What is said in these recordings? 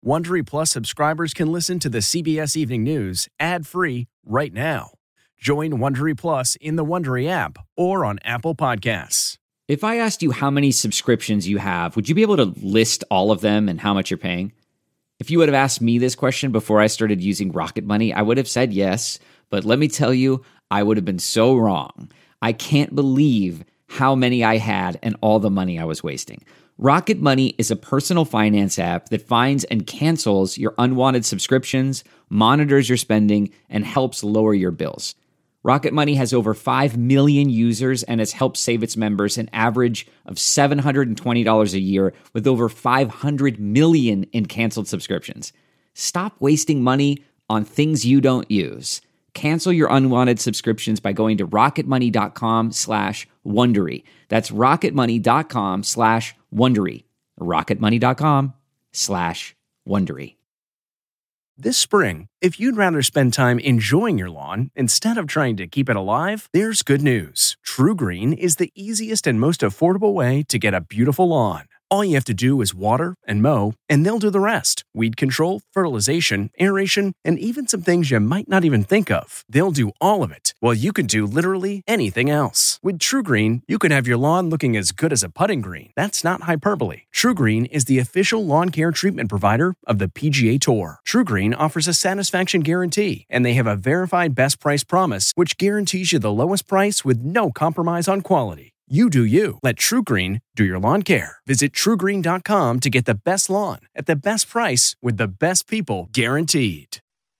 Wondery Plus subscribers can listen to the CBS Evening News ad-free right now. Join Wondery Plus in the Wondery app or on Apple Podcasts. If I asked you how many subscriptions you have, would you be able to list all of them and how much you're paying? If you would have asked me this question before I started using Rocket Money, I would have said yes, but let me tell you, I would have been so wrong. I can't believe how many I had and all the money I was wasting. Rocket Money is a personal finance app that finds and cancels your unwanted subscriptions, monitors your spending, and helps lower your bills. Rocket Money has over 5 million users and has helped save its members an average of $720 a year with over 500 million in canceled subscriptions. Stop wasting money on things you don't use. Cancel your unwanted subscriptions by going to rocketmoney.com/Wondery. That's rocketmoney.com/Wondery. rocketmoney.com/Wondery. This spring, if you'd rather spend time enjoying your lawn instead of trying to keep it alive, there's good news. True Green is the easiest and most affordable way to get a beautiful lawn. All you have to do is water and mow, and they'll do the rest. Weed control, fertilization, aeration, and even some things you might not even think of. They'll do all of it, while you can do literally anything else. With True Green, you can have your lawn looking as good as a putting green. That's not hyperbole. True Green is the official lawn care treatment provider of the PGA Tour. True Green offers a satisfaction guarantee, and they have a verified best price promise, which guarantees you the lowest price with no compromise on quality. You do you. Let True Green do your lawn care. Visit TrueGreen.com to get the best lawn at the best price with the best people guaranteed.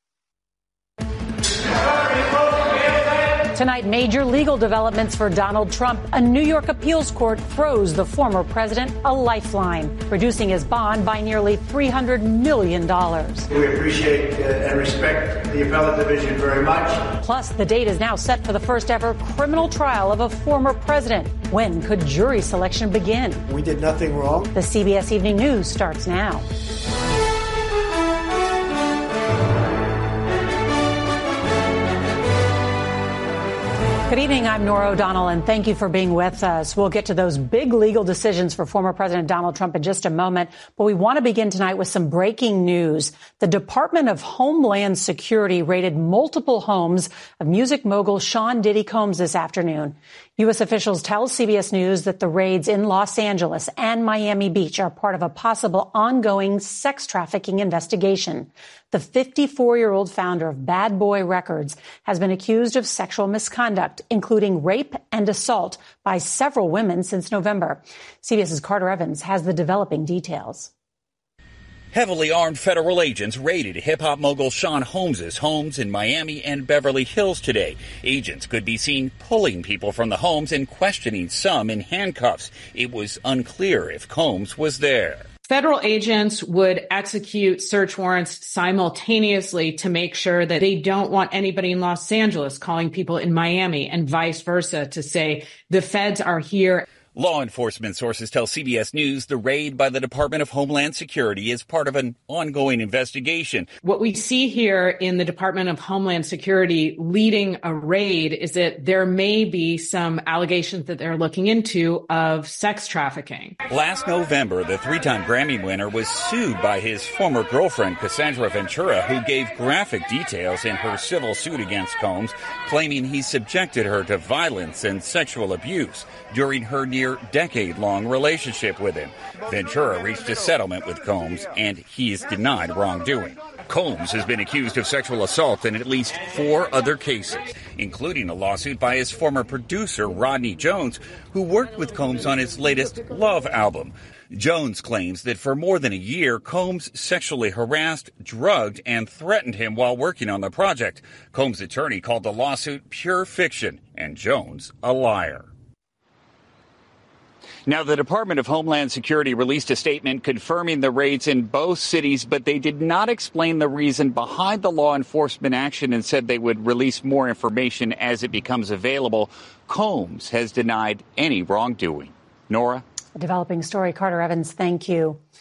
Tonight, major legal developments for Donald Trump. A New York appeals court throws the former president a lifeline, reducing his bond by nearly $300 million. We appreciate and respect the appellate division very much. Plus, the date is now set for the first ever criminal trial of a former president. When could jury selection begin? We did nothing wrong. The CBS Evening News starts now. Good evening. I'm Norah O'Donnell, and thank you for being with us. We'll get to those big legal decisions for former President Donald Trump in just a moment, but we want to begin tonight with some breaking news. The Department of Homeland Security raided multiple homes of music mogul Sean Diddy Combs this afternoon. U.S. officials tell CBS News that the raids in Los Angeles and Miami Beach are part of a possible ongoing sex trafficking investigation. The 54-year-old founder of Bad Boy Records has been accused of sexual misconduct, including rape and assault by several women since November. CBS's Carter Evans has the developing details. Heavily armed federal agents raided hip-hop mogul Sean Holmes' homes in Miami and Beverly Hills today. Agents could be seen pulling people from the homes and questioning some in handcuffs. It was unclear if Combs was there. Federal agents would execute search warrants simultaneously to make sure that they don't want anybody in Los Angeles calling people in Miami and vice versa to say the feds are here. Law enforcement sources tell CBS News the raid by the Department of Homeland Security is part of an ongoing investigation. What we see here in the Department of Homeland Security leading a raid is that there may be some allegations that they're looking into of sex trafficking. Last November, the three-time Grammy winner was sued by his former girlfriend, Cassandra Ventura, who gave graphic details in her civil suit against Combs, claiming he subjected her to violence and sexual abuse during her decade-long relationship with him. Ventura reached a settlement with Combs, and he is denied wrongdoing. Combs has been accused of sexual assault in at least 4 other cases, including a lawsuit by his former producer, Rodney Jones, who worked with Combs on his latest Love album. Jones claims that for more than a year, Combs sexually harassed, drugged, and threatened him while working on the project. Combs' attorney called the lawsuit pure fiction, and Jones a liar. Now, the Department of Homeland Security released a statement confirming the raids in both cities, but they did not explain the reason behind the law enforcement action and said they would release more information as it becomes available. Combs has denied any wrongdoing. Nora? A developing story. Carter Evans, thank you.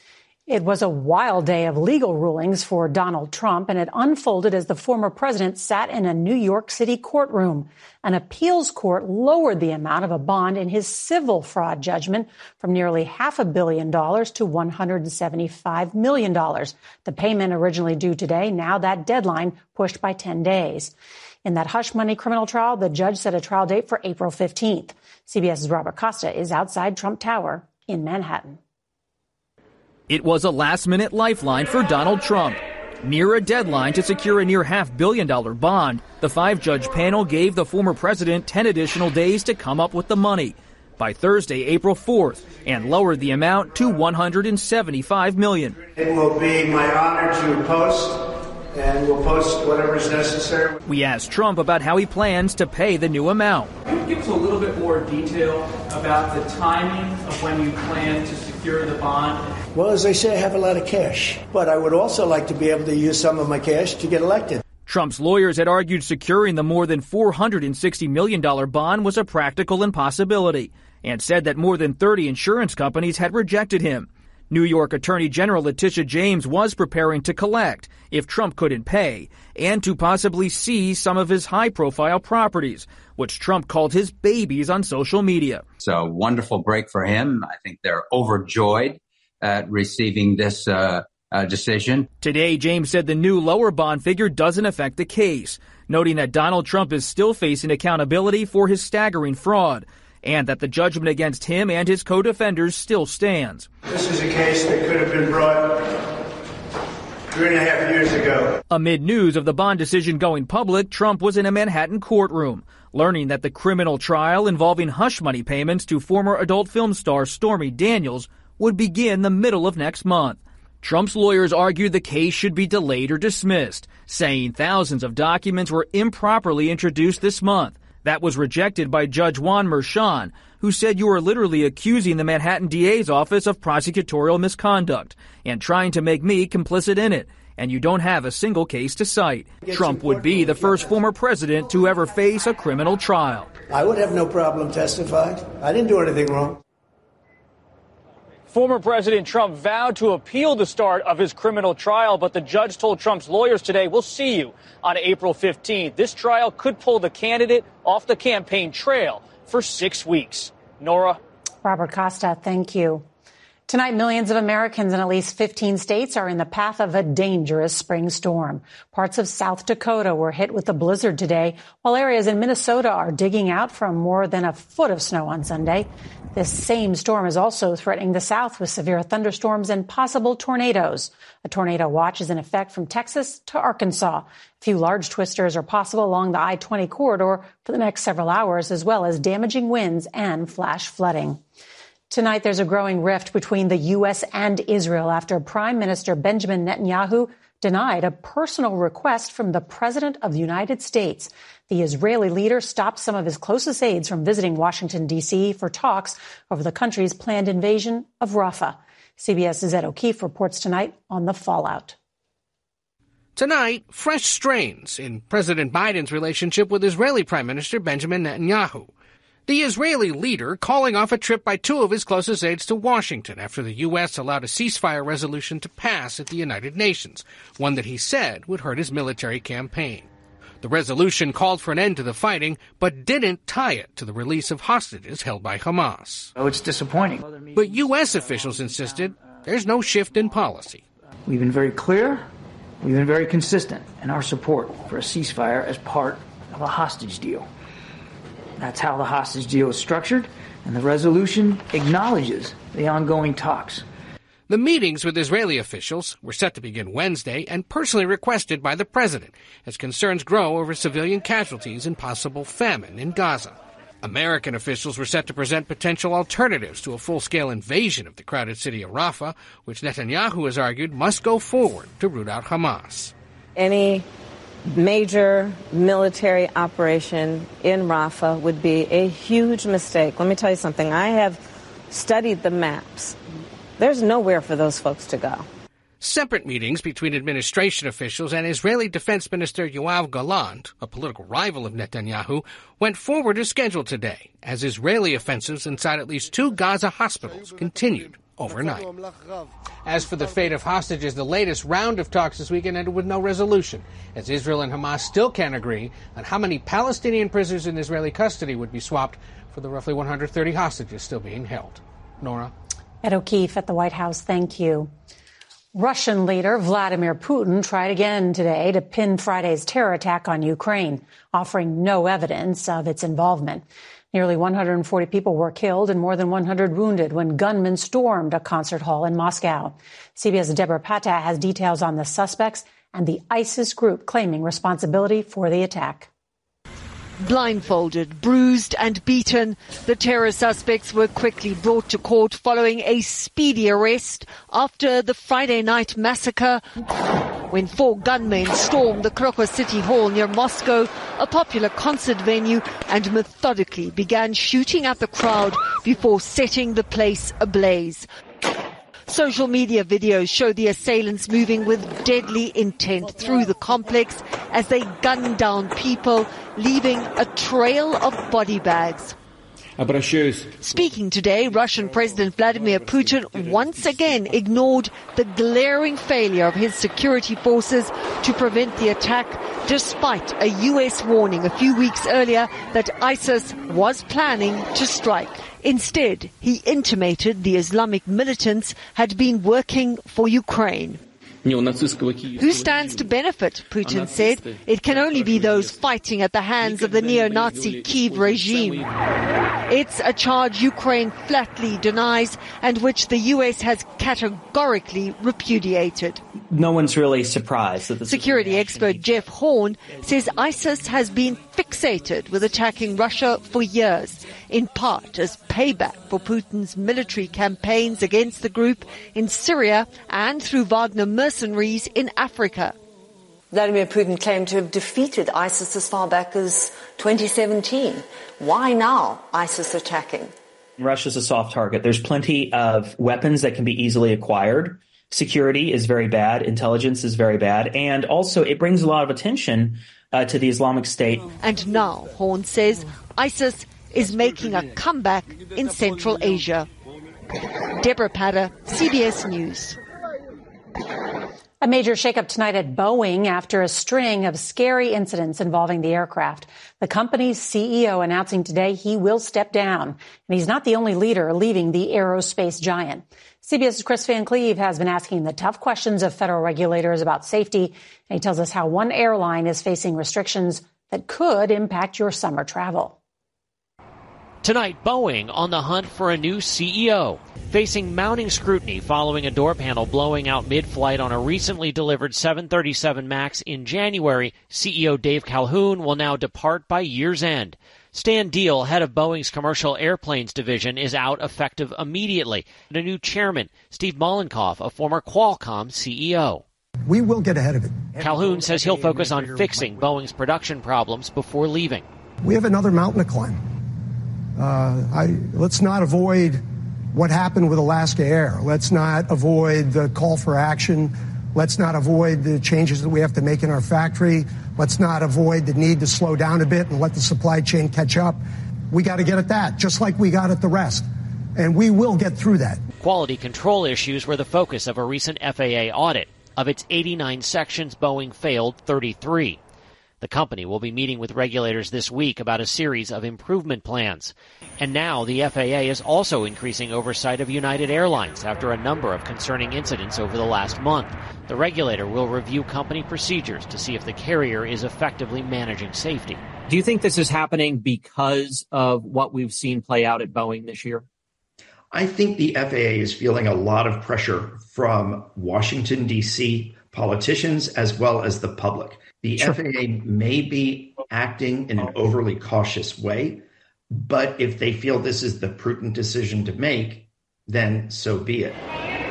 It was a wild day of legal rulings for Donald Trump, and it unfolded as the former president sat in a New York City courtroom. An appeals court lowered the amount of a bond in his civil fraud judgment from nearly $500 million to $175 million. The payment originally due today, now that deadline pushed by 10 days. In that hush money criminal trial, the judge set a trial date for April 15th. CBS's Robert Costa is outside Trump Tower in Manhattan. It was a last-minute lifeline for Donald Trump. Near a deadline to secure a near $500 million bond, the five-judge panel gave the former president 10 additional days to come up with the money by Thursday, April 4th, and lowered the amount to $175 million. It will be my honor to post, and we'll post whatever is necessary. We asked Trump about how he plans to pay the new amount. Can you give us a little bit more detail about the timing of when you plan to secure the bond? Well, as I say, I have a lot of cash, but I would also like to be able to use some of my cash to get elected. Trump's lawyers had argued securing the more than $460 million bond was a practical impossibility and said that more than 30 insurance companies had rejected him. New York Attorney General Letitia James was preparing to collect if Trump couldn't pay and to possibly seize some of his high-profile properties, which Trump called his babies on social media. It's a wonderful break for him. I think they're overjoyed at receiving this decision. Today, James said the new lower bond figure doesn't affect the case, noting that Donald Trump is still facing accountability for his staggering fraud and that the judgment against him and his co-defenders still stands. This is a case that could have been brought 3.5 years ago. Amid news of the bond decision going public, Trump was in a Manhattan courtroom, learning that the criminal trial involving hush money payments to former adult film star Stormy Daniels would begin the middle of next month. Trump's lawyers argued the case should be delayed or dismissed, saying thousands of documents were improperly introduced this month. That was rejected by Judge Juan Merchan, who said you are literally accusing the Manhattan DA's office of prosecutorial misconduct and trying to make me complicit in it, and you don't have a single case to cite. Trump would be the first former president to ever face a criminal trial. I would have no problem testifying. I didn't do anything wrong. Former President Trump vowed to appeal the start of his criminal trial, but the judge told Trump's lawyers today, we'll see you on April 15th. This trial could pull the candidate off the campaign trail for 6 weeks. Nora? Robert Costa, thank you. Tonight, millions of Americans in at least 15 states are in the path of a dangerous spring storm. Parts of South Dakota were hit with a blizzard today, while areas in Minnesota are digging out from more than a foot of snow on Sunday. This same storm is also threatening the South with severe thunderstorms and possible tornadoes. A tornado watch is in effect from Texas to Arkansas. A few large twisters are possible along the I-20 corridor for the next several hours, as well as damaging winds and flash flooding. Tonight, there's a growing rift between the U.S. and Israel after Prime Minister Benjamin Netanyahu denied a personal request from the President of the United States. The Israeli leader stopped some of his closest aides from visiting Washington, D.C. for talks over the country's planned invasion of Rafah. CBS's Ed O'Keefe reports tonight on the fallout. Tonight, fresh strains in President Biden's relationship with Israeli Prime Minister Benjamin Netanyahu. The Israeli leader calling off a trip by two of his closest aides to Washington after the U.S. allowed a ceasefire resolution to pass at the United Nations, one that he said would hurt his military campaign. The resolution called for an end to the fighting, but didn't tie it to the release of hostages held by Hamas. Oh, it's disappointing. But U.S. officials insisted there's no shift in policy. We've been very clear, we've been very consistent in our support for a ceasefire as part of a hostage deal. That's how the hostage deal is structured, and the resolution acknowledges the ongoing talks. The meetings with Israeli officials were set to begin Wednesday and personally requested by the president as concerns grow over civilian casualties and possible famine in Gaza. American officials were set to present potential alternatives to a full-scale invasion of the crowded city of Rafah, which Netanyahu has argued must go forward to root out Hamas. Any major military operation in Rafah would be a huge mistake. Let me tell you something. I have studied the maps. There's nowhere for those folks to go. Separate meetings between administration officials and Israeli Defense Minister Yoav Gallant, a political rival of Netanyahu, went forward as scheduled today, as Israeli offensives inside at least 2 Gaza hospitals continued overnight. As for the fate of hostages, the latest round of talks this weekend ended with no resolution, as Israel and Hamas still can't agree on how many Palestinian prisoners in Israeli custody would be swapped for the roughly 130 hostages still being held. Nora? Ed O'Keefe at the White House, thank you. Russian leader Vladimir Putin tried again today to pin Friday's terror attack on Ukraine, offering no evidence of its involvement. Nearly 140 people were killed and more than 100 wounded when gunmen stormed a concert hall in Moscow. CBS' Deborah Patta has details on the suspects and the ISIS group claiming responsibility for the attack. Blindfolded, bruised and beaten, the terror suspects were quickly brought to court following a speedy arrest after the Friday night massacre when 4 gunmen stormed the Krokwa City Hall near Moscow, a popular concert venue, and methodically began shooting at the crowd before setting the place ablaze. Social media videos show the assailants moving with deadly intent through the complex as they gunned down people, leaving a trail of body bags. Speaking today, Russian President Vladimir Putin once again ignored the glaring failure of his security forces to prevent the attack, despite a U.S. warning a few weeks earlier that ISIS was planning to strike. Instead, he intimated the Islamic militants had been working for Ukraine. Who stands to benefit, Putin said. It can only be those fighting at the hands of the neo-Nazi Kyiv regime. It's a charge Ukraine flatly denies and which the U.S. has categorically repudiated. No one's really surprised that Security expert Jeff Horn says ISIS has been fixated with attacking Russia for years, in part as payback for Putin's military campaigns against the group in Syria and through Wagner mercenaries in Africa. Vladimir Putin claimed to have defeated ISIS as far back as 2017. Why now ISIS attacking? Russia's a soft target. There's plenty of weapons that can be easily acquired. Security is very bad. Intelligence is very bad. And also it brings a lot of attention to the Islamic State. And now, Horn says, ISIS is making a comeback in Central Asia. Deborah Patta, CBS News. A major shakeup tonight at Boeing after a string of scary incidents involving the aircraft. The company's CEO announcing today he will step down. And he's not the only leader leaving the aerospace giant. CBS's Chris Van Cleve has been asking the tough questions of federal regulators about safety. And he tells us how one airline is facing restrictions that could impact your summer travel. Tonight, Boeing on the hunt for a new CEO, facing mounting scrutiny following a door panel blowing out mid-flight on a recently delivered 737 MAX in January. CEO Dave Calhoun will now depart by year's end. Stan Deal, head of Boeing's commercial airplanes division, is out effective immediately. And a new chairman, Steve Mollenkopf, a former Qualcomm CEO. We will get ahead of it. Calhoun says he'll focus on fixing Boeing's production problems before leaving. We have another mountain to climb. Let's not avoid what happened with Alaska Air. Let's not avoid the call for action. Let's not avoid the changes that we have to make in our factory. Let's not avoid the need to slow down a bit and let the supply chain catch up. We got to get at that, just like we got at the rest. And we will get through that. Quality control issues were the focus of a recent FAA audit. Of its 89 sections, Boeing failed 33. The company will be meeting with regulators this week about a series of improvement plans. And now the FAA is also increasing oversight of United Airlines after a number of concerning incidents over the last month. The regulator will review company procedures to see if the carrier is effectively managing safety. Do you think this is happening because of what we've seen play out at Boeing this year? I think the FAA is feeling a lot of pressure from Washington, D.C., politicians as well as the public. The FAA may be acting in an overly cautious way, but if they feel this is the prudent decision to make, then so be it.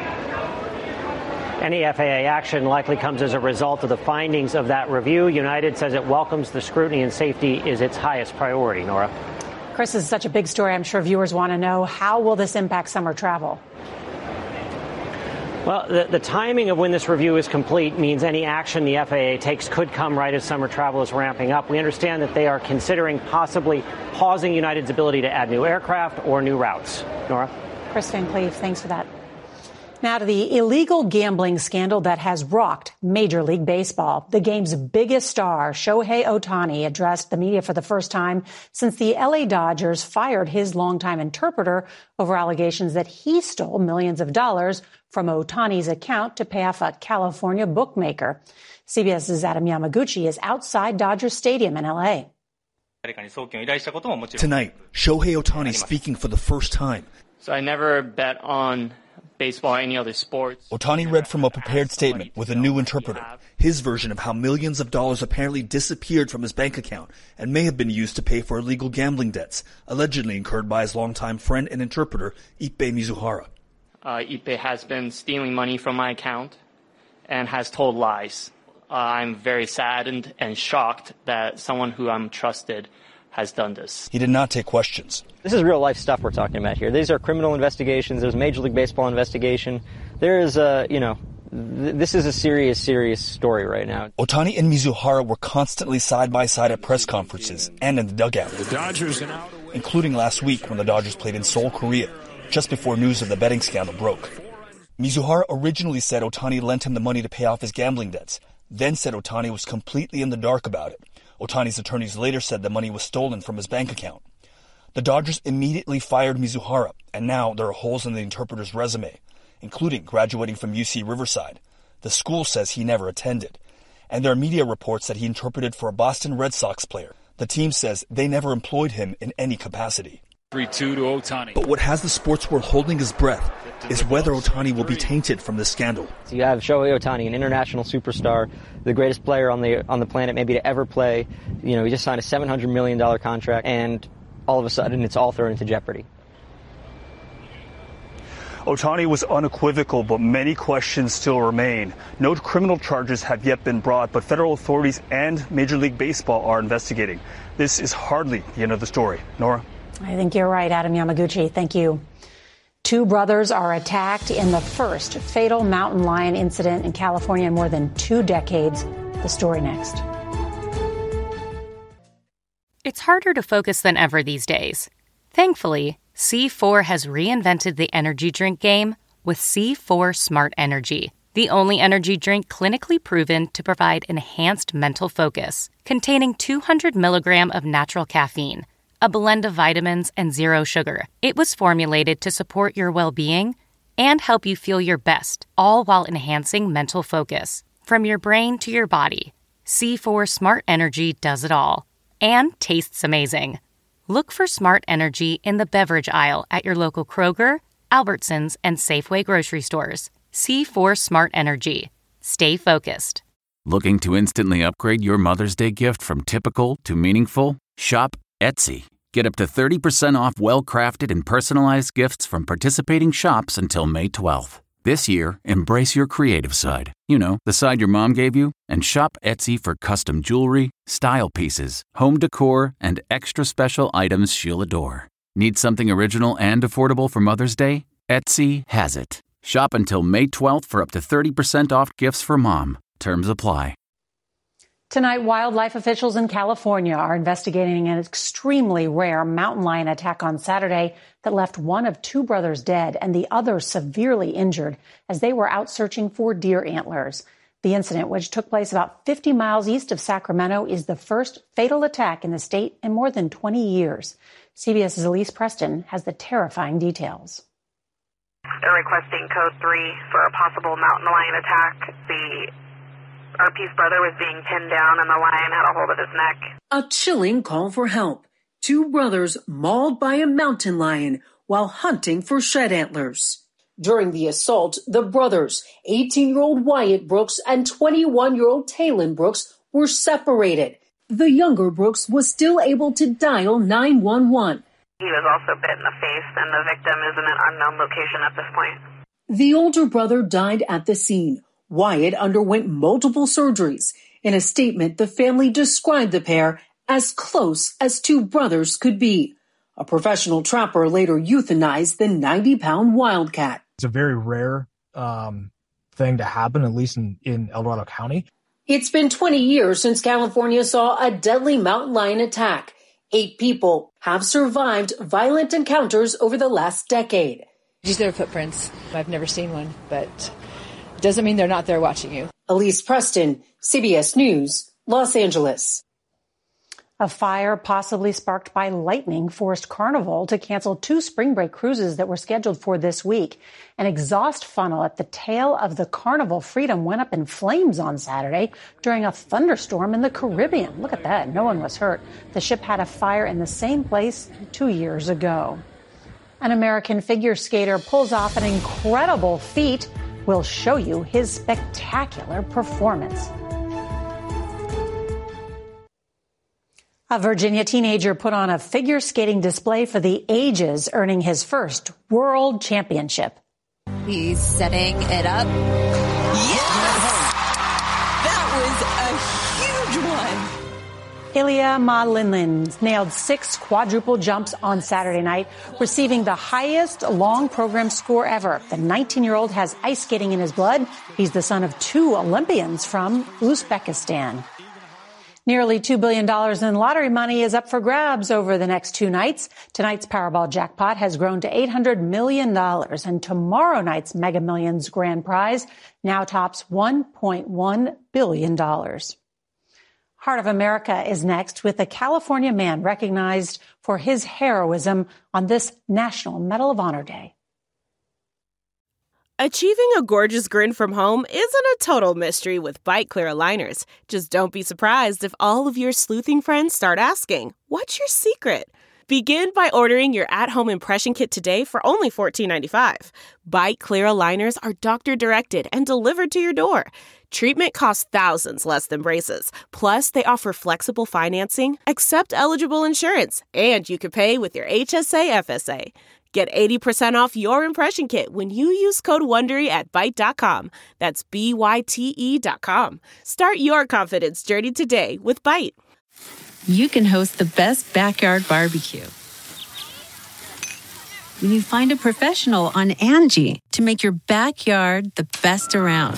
Any FAA action likely comes as a result of the findings of that review. United says it welcomes the scrutiny and safety is its highest priority. Nora. Chris, this is such a big story. I'm sure viewers want to know, how will this impact summer travel? Well, the timing of when this review is complete means any action the FAA takes could come right as summer travel is ramping up. We understand that they are considering possibly pausing United's ability to add new aircraft or new routes. Nora? Chris Van Cleave, thanks for that. Now to the illegal gambling scandal that has rocked Major League Baseball. The game's biggest star, Shohei Ohtani, addressed the media for the first time since the LA Dodgers fired his longtime interpreter over allegations that he stole millions of dollars from Ohtani's account to pay off a California bookmaker. CBS's Adam Yamaguchi is outside Dodger Stadium in LA. Tonight, Shohei Ohtani speaking for the first time. So I never bet on baseball or any other sports. Ohtani read from a prepared statement with a new interpreter, his version of how millions of dollars apparently disappeared from his bank account and may have been used to pay for illegal gambling debts, allegedly incurred by his longtime friend and interpreter, Ippei Mizuhara. Ippei has been stealing money from my account and has told lies. I'm very saddened and shocked that someone who I'm trusted has done this. He did not take questions. This is real life stuff we're talking about here. These are criminal investigations. There's a Major League Baseball investigation. There is this is a serious story right now. Ohtani and Mizuhara were constantly side by side at press conferences and in the dugout, including last week when the Dodgers played in Seoul, Korea, just before news of the betting scandal broke. Mizuhara originally said Ohtani lent him the money to pay off his gambling debts, then said Ohtani was completely in the dark about it. Ohtani's attorneys later said the money was stolen from his bank account. The Dodgers immediately fired Mizuhara, and now there are holes in the interpreter's resume, including graduating from UC Riverside. The school says he never attended. And there are media reports that he interpreted for a Boston Red Sox player. The team says they never employed him in any capacity. 3-2 to Ohtani. But what has the sports world holding his breath is whether Ohtani will be tainted from this scandal. So you have Shohei Ohtani, an international superstar, the greatest player on the planet maybe to ever play. He just signed a $700 million contract, and all of a sudden it's all thrown into jeopardy. Ohtani was unequivocal, but many questions still remain. No criminal charges have yet been brought, but federal authorities and Major League Baseball are investigating. This is hardly the end of the story. Nora? I think you're right, Adam Yamaguchi. Thank you. Two brothers are attacked in the first fatal mountain lion incident in California in more than 2 decades. The story next. It's harder to focus than ever these days. Thankfully, C4 has reinvented the energy drink game with C4 Smart Energy, the only energy drink clinically proven to provide enhanced mental focus, containing 200 milligrams of natural caffeine, a blend of vitamins, and 0 sugar. It was formulated to support your well-being and help you feel your best, all while enhancing mental focus. From your brain to your body, C4 Smart Energy does it all. And tastes amazing. Look for Smart Energy in the beverage aisle at your local Kroger, Albertsons, and Safeway grocery stores. C4 Smart Energy. Stay focused. Looking to instantly upgrade your Mother's Day gift from typical to meaningful? Shop Etsy. Get up to 30% off well-crafted and personalized gifts from participating shops until May 12th. This year, embrace your creative side. The side your mom gave you. And shop Etsy for custom jewelry, style pieces, home decor, and extra special items she'll adore. Need something original and affordable for Mother's Day? Etsy has it. Shop until May 12th for up to 30% off gifts for mom. Terms apply. Tonight, wildlife officials in California are investigating an extremely rare mountain lion attack on Saturday that left one of 2 brothers dead and the other severely injured as they were out searching for deer antlers. The incident, which took place about 50 miles east of Sacramento, is the first fatal attack in the state in more than 20 years. CBS's Elise Preston has the terrifying details. They're requesting code 3 for a possible mountain lion attack. RP's brother was being pinned down and the lion had a hold of his neck. A chilling call for help. 2 brothers mauled by a mountain lion while hunting for shed antlers. During the assault, the brothers, 18-year-old Wyatt Brooks and 21-year-old Taylon Brooks, were separated. The younger Brooks was still able to dial 911. He was also bit in the face, and the victim is in an unknown location at this point. The older brother died at the scene. Wyatt underwent multiple surgeries. In a statement, the family described the pair as close as 2 brothers could be. A professional trapper later euthanized the 90-pound wildcat. It's a very rare thing to happen, at least in El Dorado County. It's been 20 years since California saw a deadly mountain lion attack. 8 people have survived violent encounters over the last decade. These are footprints. I've never seen one, but it doesn't mean they're not there watching you. Elise Preston, CBS News, Los Angeles. A fire possibly sparked by lightning forced Carnival to cancel 2 spring break cruises that were scheduled for this week. An exhaust funnel at the tail of the Carnival Freedom went up in flames on Saturday during a thunderstorm in the Caribbean. Look at that. No one was hurt. The ship had a fire in the same place 2 years ago. An American figure skater pulls off an incredible feat. We'll show you his spectacular performance. A Virginia teenager put on a figure skating display for the ages, earning his first world championship. He's setting it up. Yes! That was a huge one. Ilya Malinlin nailed 6 quadruple jumps on Saturday night, receiving the highest long program score ever. The 19-year-old has ice skating in his blood. He's the son of 2 Olympians from Uzbekistan. Nearly $2 billion in lottery money is up for grabs over the next 2 nights. Tonight's Powerball jackpot has grown to $800 million, and tomorrow night's Mega Millions grand prize now tops $1.1 billion. Heart of America is next, with a California man recognized for his heroism on this National Medal of Honor Day. Achieving a gorgeous grin from home isn't a total mystery with Byte Clear aligners. Just don't be surprised if all of your sleuthing friends start asking, "What's your secret?" Begin by ordering your at-home impression kit today for only $14.95. Byte Clear aligners are doctor-directed and delivered to your door. Treatment costs thousands less than braces. Plus, they offer flexible financing, accept eligible insurance, and you can pay with your HSA FSA. Get 80% off your impression kit when you use code WONDERY at Byte.com. That's BYTE.com. Start your confidence journey today with Byte. You can host the best backyard barbecue when you find a professional on Angie to make your backyard the best around.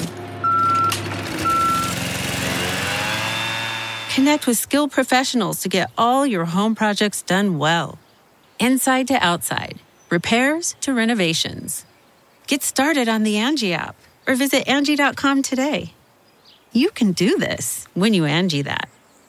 Connect with skilled professionals to get all your home projects done well. Inside to outside. Repairs to renovations. Get started on the Angie app or visit Angie.com today. You can do this when you Angie that.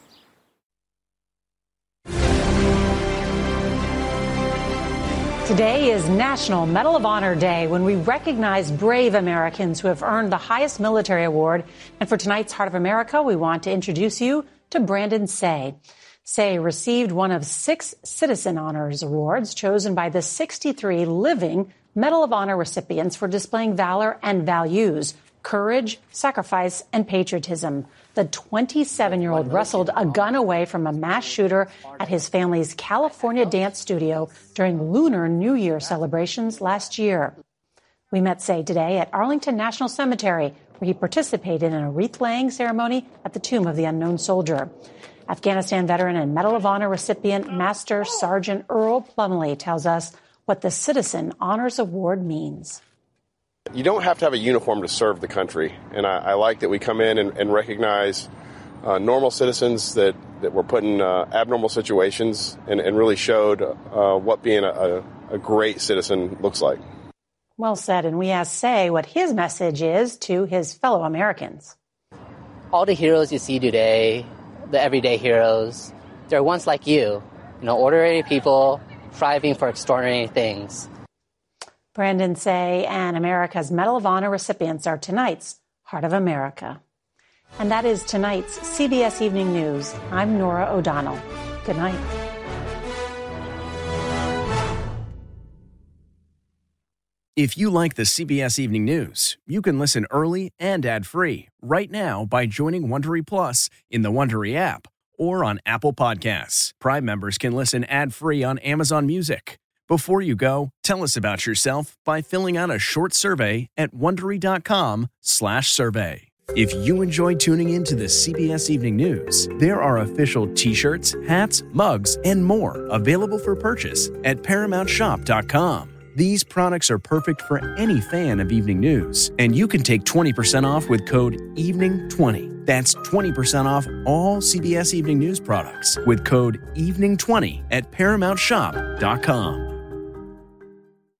Today is National Medal of Honor Day, when we recognize brave Americans who have earned the highest military award. And for tonight's Heart of America, we want to introduce you to Brandon Say. Say received one of 6 Citizen Honors Awards chosen by the 63 living Medal of Honor recipients for displaying valor and values, courage, sacrifice, and patriotism. The 27-year-old wrestled a gun away from a mass shooter at his family's California dance studio during Lunar New Year celebrations last year. We met Say today at Arlington National Cemetery, where he participated in a wreath-laying ceremony at the tomb of the unknown soldier. Afghanistan veteran and Medal of Honor recipient Master Sergeant Earl Plumley tells us what the Citizen Honors Award means. You don't have to have a uniform to serve the country, and I like that we come in and recognize normal citizens that were put in abnormal situations and really showed what being a great citizen looks like. Well said, and we asked Say what his message is to his fellow Americans. All the heroes you see today, the everyday heroes, they're once like you, ordinary people striving for extraordinary things. Brandon Say and America's Medal of Honor recipients are tonight's Heart of America. And that is tonight's CBS Evening News. I'm Norah O'Donnell. Good night. If you like the CBS Evening News, you can listen early and ad-free right now by joining Wondery Plus in the Wondery app or on Apple Podcasts. Prime members can listen ad-free on Amazon Music. Before you go, tell us about yourself by filling out a short survey at Wondery.com/survey. If you enjoy tuning into the CBS Evening News, there are official t-shirts, hats, mugs, and more available for purchase at ParamountShop.com. These products are perfect for any fan of evening news, and you can take 20% off with code EVENING20. That's 20% off all CBS Evening News products with code EVENING20 at ParamountShop.com.